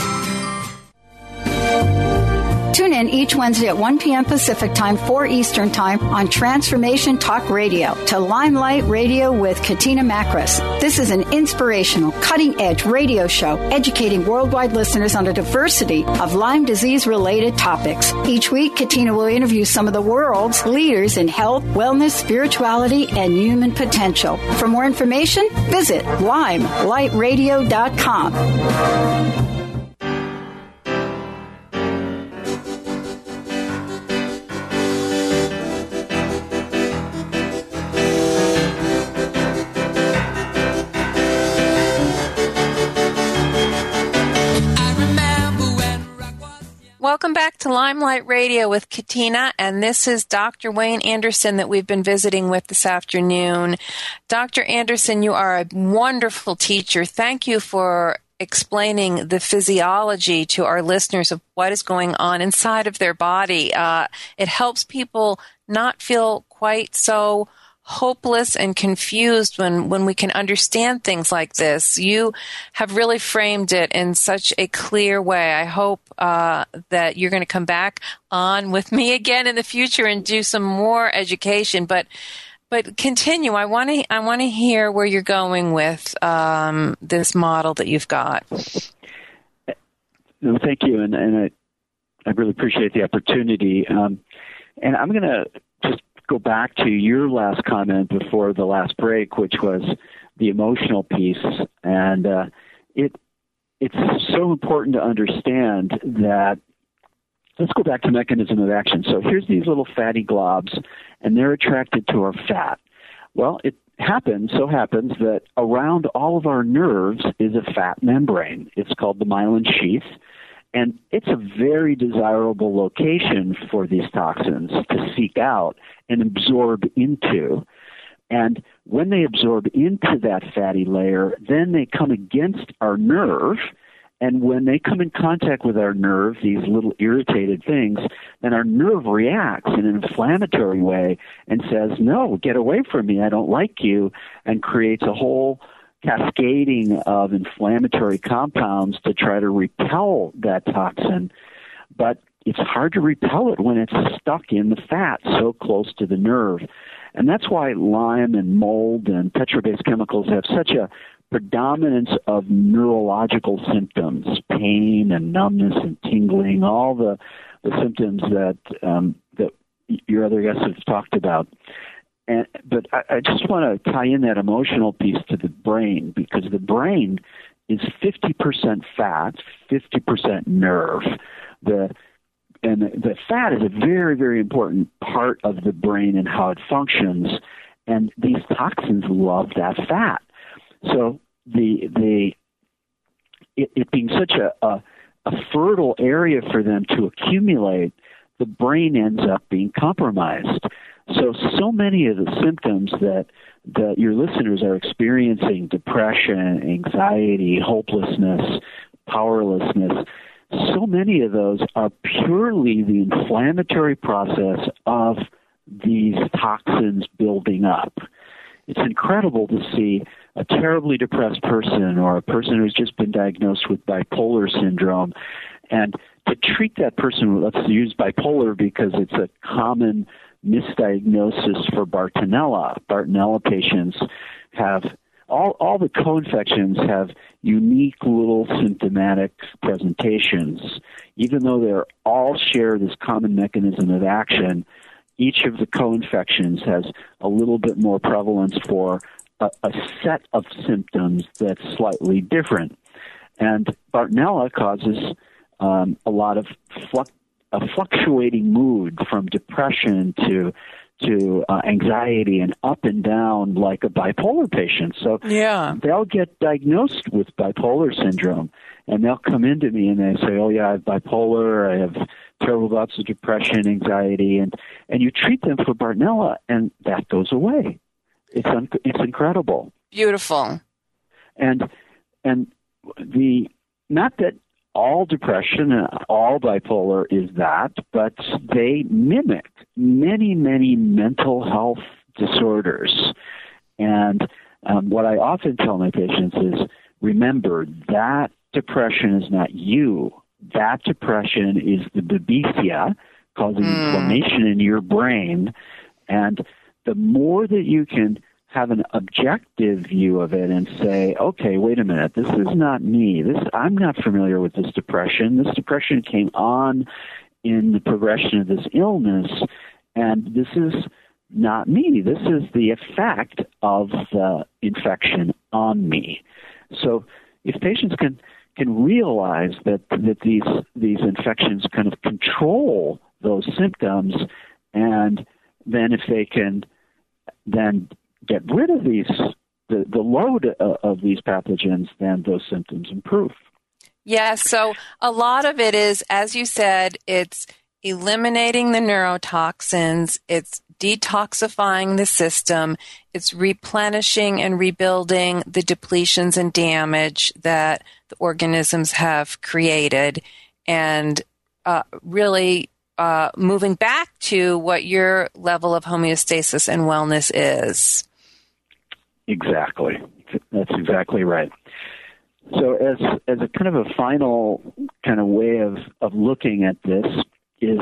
Tune in each Wednesday at one p.m. Pacific Time, four Eastern Time on Transformation Talk Radio to Limelight Radio with Katina Makris. This is an inspirational, cutting-edge radio show educating worldwide listeners on a diversity of Lyme disease-related topics. Each week, Katina will interview some of the world's leaders in health, wellness, spirituality, and human potential. For more information, visit limelight radio dot com. Welcome back to Limelight Radio with Katina, and this is Doctor Wayne Anderson that we've been visiting with this afternoon. Doctor Anderson, you are a wonderful teacher. Thank you for explaining the physiology to our listeners of what is going on inside of their body. Uh, it helps people not feel quite so hopeless and confused when, when we can understand things like this. You have really framed it in such a clear way. I hope uh, that you're going to come back on with me again in the future and do some more education. But but continue. I want to I want to hear where you're going with um, this model that you've got. No, thank you, and, and I I really appreciate the opportunity. Um, and I'm going to just go back to your last comment before the last break, which was the emotional piece. And uh, it it's so important to understand that, let's go back to mechanism of action. So here's these little fatty globs, and they're attracted to our fat. Well, it happens, so happens that around all of our nerves is a fat membrane. It's called the myelin sheath. And it's a very desirable location for these toxins to seek out and absorb into. And when they absorb into that fatty layer, then they come against our nerve. And when they come in contact with our nerve, these little irritated things, then our nerve reacts in an inflammatory way and says, no, get away from me, I don't like you, and creates a whole cascading of inflammatory compounds to try to repel that toxin. But it's hard to repel it when it's stuck in the fat so close to the nerve. And that's why Lyme and mold and petrol-based chemicals have such a predominance of neurological symptoms, pain and numbness and tingling, all the, the symptoms that um, that your other guests have talked about. And, but I, I just want to tie in that emotional piece to the brain, because the brain is fifty percent fat, fifty percent nerve. The and the, the fat is a very, very important part of the brain and how it functions. And these toxins love that fat. So the the it, it being such a, a a fertile area for them to accumulate, the brain ends up being compromised. So, so many of the symptoms that, that your listeners are experiencing, depression, anxiety, hopelessness, powerlessness, so many of those are purely the inflammatory process of these toxins building up. It's incredible to see a terribly depressed person or a person who's just been diagnosed with bipolar syndrome, and to treat that person, let's use bipolar because it's a common misdiagnosis for Bartonella. Bartonella patients have all, all the co-infections have unique little symptomatic presentations. Even though they all share this common mechanism of action, each of the co-infections has a little bit more prevalence for a, a set of symptoms that's slightly different. And Bartonella causes um, a lot of fluc- a fluctuating mood, from depression to to uh, anxiety and up and down, like a bipolar patient. So yeah. they'll get diagnosed with bipolar syndrome, and they'll come into me and they say, oh, yeah, I have bipolar, I have terrible bouts of depression, anxiety, and, and you treat them for Bartonella, and that goes away. It's un- it's incredible. Beautiful. And and the not that all depression and all bipolar is that, but they mimic many, many mental health disorders. And um, what I often tell my patients is, remember, that depression is not you. That depression is the babesia causing mm. inflammation in your brain. And the more that you can have an objective view of it and say, okay, wait a minute, this is not me. This I'm not familiar with this depression. This depression came on in the progression of this illness, and this is not me. This is the effect of the infection on me. So if patients can can realize that that these these infections kind of control those symptoms, and then if they can then get rid of these the, the load of these pathogens, then those symptoms improve. Yeah, so a lot of it is, as you said, it's eliminating the neurotoxins, it's detoxifying the system, it's replenishing and rebuilding the depletions and damage that the organisms have created, and uh, really uh, moving back to what your level of homeostasis and wellness is. Exactly. That's exactly right. So as as a kind of a final kind of way of, of looking at this is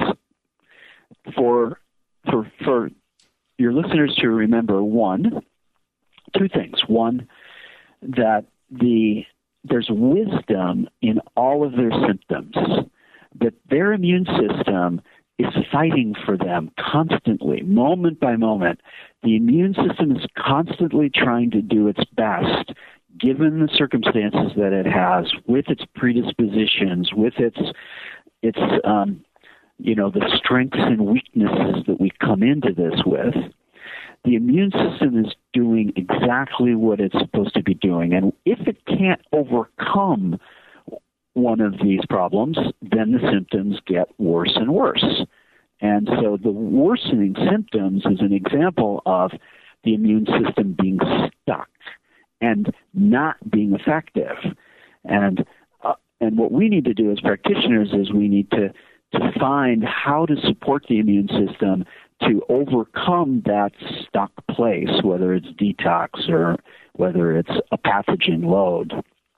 for for for your listeners to remember one, two things. One, that the there's wisdom in all of their symptoms, that their immune system is fighting for them constantly, moment by moment. The immune system is constantly trying to do its best, given the circumstances that it has, with its predispositions, with its its um, you know the strengths and weaknesses that we come into this with. The immune system is doing exactly what it's supposed to be doing, and if it can't overcome one of these problems, then the symptoms get worse and worse. And so the worsening symptoms is an example of the immune system being stuck and not being effective. And uh, and what we need to do as practitioners is we need to, to find how to support the immune system to overcome that stuck place, whether it's detox or whether it's a pathogen load.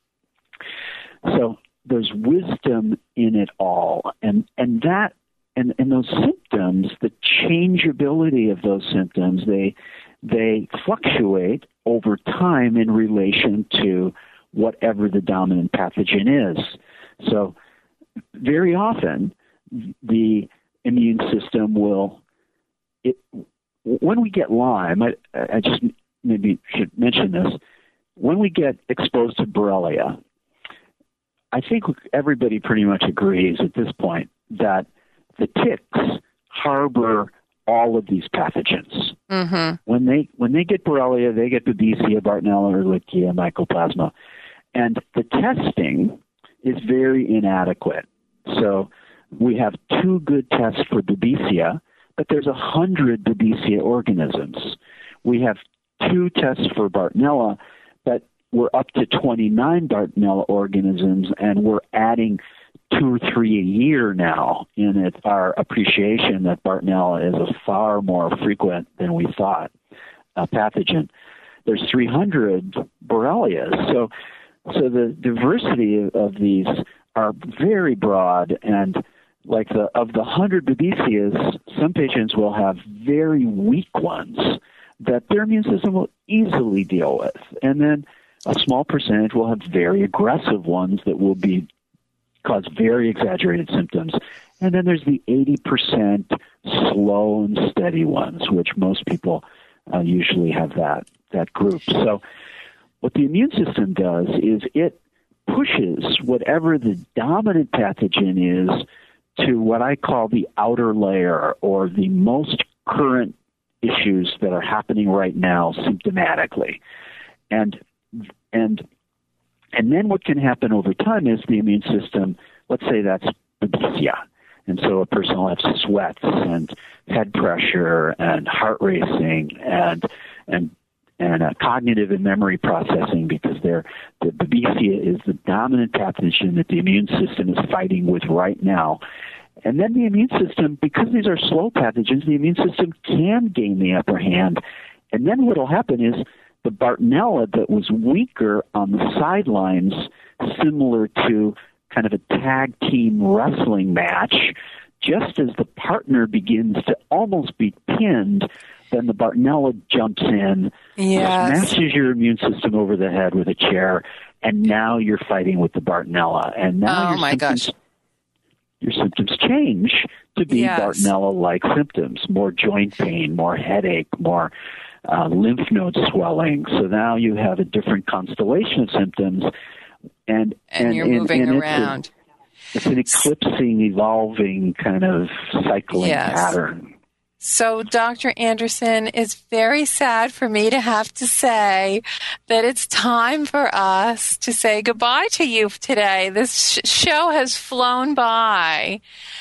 So there's wisdom in it all, and and that and, and those symptoms, the changeability of those symptoms, they they fluctuate over time in relation to whatever the dominant pathogen is. So very often the immune system will, it, when we get Lyme, I, I just maybe should mention this, when we get exposed to Borrelia, I think everybody pretty much agrees at this point that the ticks harbor all of these pathogens. Mm-hmm. When they when they get Borrelia, they get Babesia, Bartonella, Ehrlichia, Mycoplasma. And the testing is very inadequate. So we have two good tests for Babesia, but there's a hundred Babesia organisms. We have two tests for Bartonella, but we're up to twenty-nine Bartonella organisms, and we're adding two or three a year now in it, our appreciation that Bartonella is a far more frequent than we thought uh, pathogen. There's three hundred Borrelias. So, so the diversity of, of these are very broad, and like the of the one hundred Babesias, some patients will have very weak ones. that their immune system will easily deal with. And then a small percentage will have very aggressive ones that will be cause very exaggerated symptoms. And then there's the eighty percent slow and steady ones, which most people uh, usually have that, that group. So what the immune system does is it pushes whatever the dominant pathogen is to what I call the outer layer, or the most current issues that are happening right now symptomatically. And and and then what can happen over time is the immune system, let's say that's babesia. And so a person will have sweats and head pressure and heart racing and and and uh, cognitive and memory processing, because they're, the babesia is the dominant pathogen that the immune system is fighting with right now. And then the immune system, because these are slow pathogens, the immune system can gain the upper hand. And then what will happen is the Bartonella that was weaker on the sidelines, similar to kind of a tag team wrestling match, just as the partner begins to almost be pinned, then the Bartonella jumps in, yes. smashes your immune system over the head with a chair, and now you're fighting with the Bartonella. And now oh your my symptoms, gosh. your symptoms change to be yes. Bartonella-like symptoms, more joint pain, more headache, more uh, lymph node swelling. So now you have a different constellation of symptoms. And, and, and you're and, moving and around. It's, a, it's an eclipsing, evolving kind of cycling yes. pattern. So, Doctor Anderson, it's very sad for me to have to say that it's time for us to say goodbye to you today. This sh- show has flown by.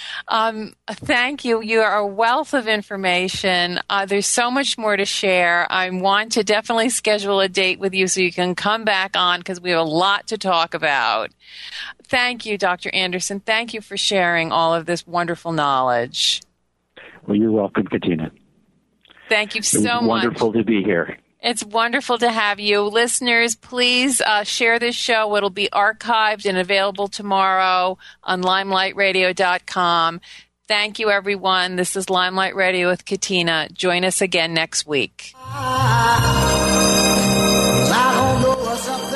Um, thank you. You are a wealth of information. Uh, there's so much more to share. I want to definitely schedule a date with you so you can come back on, because we have a lot to talk about. Thank you, Doctor Anderson. Thank you for sharing all of this wonderful knowledge. Well, you're welcome, Katina. Thank you so much. It's wonderful much. to be here. It's wonderful to have you. Listeners, please uh, share this show. It'll be archived and available tomorrow on limelight radio dot com. Thank you, everyone. This is Limelight Radio with Katina. Join us again next week. I don't know what's up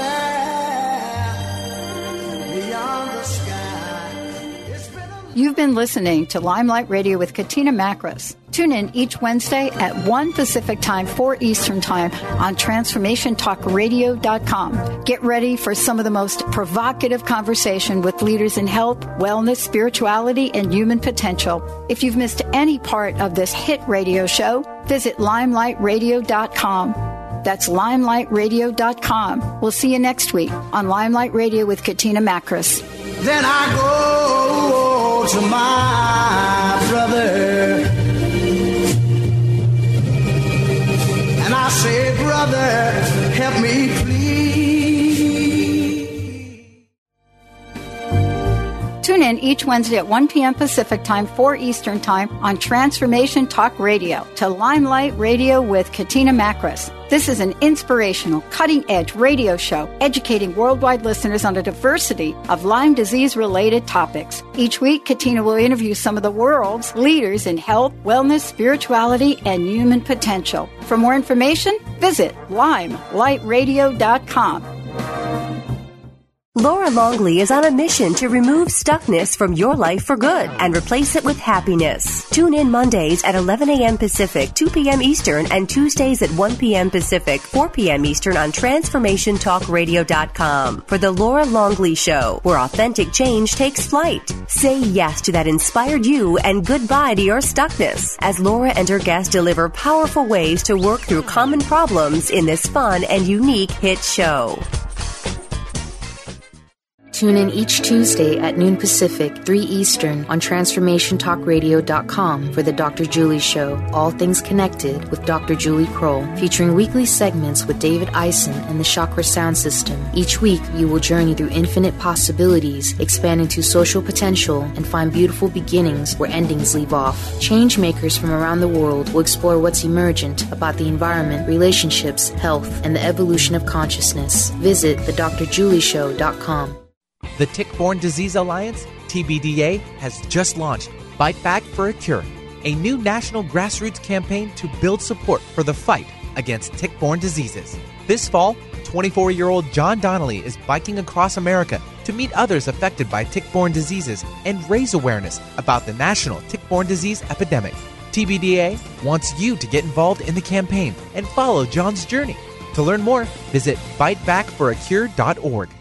there beyond the sky. You've been listening to Limelight Radio with Katina Makris. Tune in each Wednesday at one Pacific Time, four Eastern Time on transformation talk radio dot com. Get ready for some of the most provocative conversation with leaders in health, wellness, spirituality, and human potential. If you've missed any part of this hit radio show, visit limelight radio dot com. That's limelight radio dot com. We'll see you next week on Limelight Radio with Katina Makris. Then I go to my brother and I say, brother, help me please. Tune in each Wednesday at one p.m. Pacific Time, four Eastern Time on Transformation Talk Radio to Limelight Radio with Katina Makris. This is an inspirational, cutting-edge radio show educating worldwide listeners on a diversity of Lyme disease-related topics. Each week, Katina will interview some of the world's leaders in health, wellness, spirituality, and human potential. For more information, visit limelight radio dot com. Laura Longley is on a mission to remove stuckness from your life for good and replace it with happiness. Tune in Mondays at eleven a.m. Pacific, two p.m. Eastern, and Tuesdays at one p.m. Pacific, four p.m. Eastern on transformation talk radio dot com for The Laura Longley Show, where authentic change takes flight. Say yes to that inspired you and goodbye to your stuckness as Laura and her guests deliver powerful ways to work through common problems in this fun and unique hit show. Tune in each Tuesday at noon Pacific, three Eastern on transformation talk radio dot com for The Doctor Julie Show, All Things Connected with Doctor Julie Kroll, featuring weekly segments with David Eisen and the Chakra Sound System. Each week, you will journey through infinite possibilities, expand into social potential, and find beautiful beginnings where endings leave off. Change makers from around the world will explore what's emergent about the environment, relationships, health, and the evolution of consciousness. Visit the dr julie show dot com. The Tick-Borne Disease Alliance, T B D A, has just launched Fight Back for a Cure, a new national grassroots campaign to build support for the fight against tick-borne diseases. This fall, twenty-four-year-old John Donnelly is biking across America to meet others affected by tick-borne diseases and raise awareness about the national tick-borne disease epidemic. T B D A wants you to get involved in the campaign and follow John's journey. To learn more, visit bite back for a cure dot org.